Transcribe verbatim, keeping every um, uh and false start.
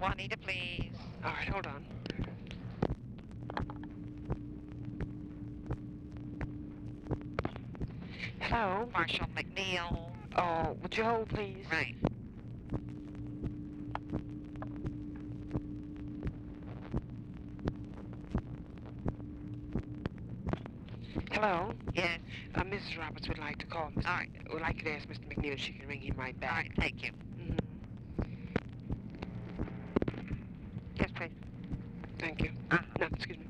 Juanita, please. All right, hold on. Hello? Marshall McNeil. Oh, would you hold, please? Right. Hello? Yes. Uh, Missus Roberts would like to call. Mister All right. Would like to ask Mister McNeil if she can ring him right back. All right, thank you. Mhm. Yes, please. Thank you. Uh-huh. No, excuse me.